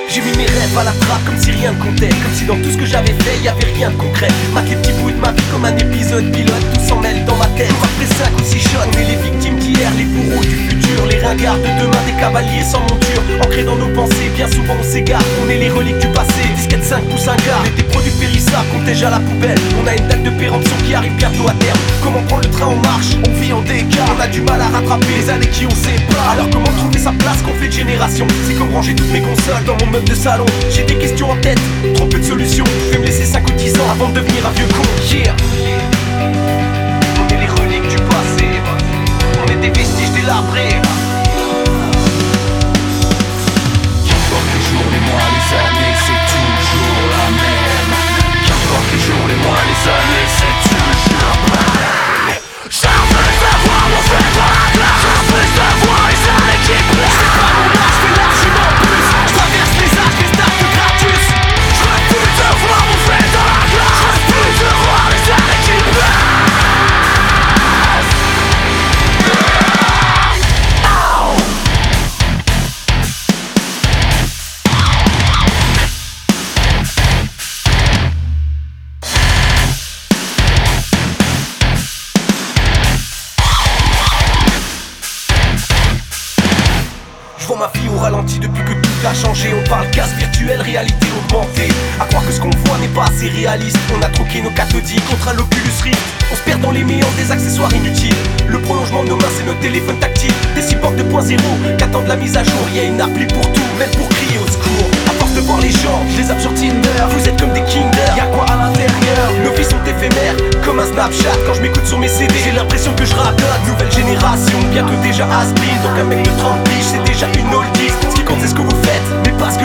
J'ai mis mes rêves à la trappe comme si rien ne comptait, comme si dans tout ce que j'avais fait y avait rien de concret. Mate les petits bouts de ma vie comme un épisode pilote, tout s'en mêle dans ma tête. Après 5 ou 6 shots, on est les victimes d'hier, les bourreaux du futur, les ringards de demain, des cavaliers sans monture. Ancrés dans nos pensées, bien souvent on s'égare. On est les reliques du passé, disquette 5 pouces un quart. On est des produits périssables qu'on déjà à la poubelle. On a une date de péremption qui arrive bientôt à terme. Comment prendre le train en marche, on vit en décart. On a du mal à rattraper les années qui on sait pas. Alors comment trouver sa place qu'on fait de génération? C'est comme ranger toutes mes consoles dans mon meuble de salon. J'ai des questions en tête, trop peu de solutions. Je vais me laisser 5 ou 10 ans avant de devenir un vieux con. Yeah. On est les reliques du passé, on est des vestiges délabrés. Qu'importe les jours, les mois, les années, c'est toujours la même. Qu'importe les jours, les mois, les années, c'est toujours pareil. Ça veut savoir mon fait dans la glace. Ça veut savoir les années qui pleurent. C'est pas mon âge, mais largement plus. Je traverse les âges, les stades de gratus. Je veux plus te voir mon fait dans la glace. Je veux plus te voir les années qui pleurent. Je vois ma vie au ralenti depuis que tout a changé. On parle casse virtuelle, réalité augmentée. À croire que ce qu'on voit n'est pas assez réaliste. On a troqué nos cathodiques contre un Oculus Rift. On se perd dans les méandres des accessoires inutiles. Le prolongement de nos mains c'est nos téléphones tactiles. Des cyborgs 2.0 qu'attendent la mise à jour. Y'a une appli pour tout, même pour crier au secours. À force de voir les gens, je les absorbe Tinder. Vous êtes comme des Kinder, y'a quoi à l'intérieur? Nos vies sont éphémères, comme un Snapchat. Quand je m'écoute sur mes CD, j'ai l'impression que je radote. Nouvelle génération, bientôt déjà has-been. Donc un mec de 30 piges, c'est déjà une oldies. Ce qui compte c'est ce que vous faites, mais pas ce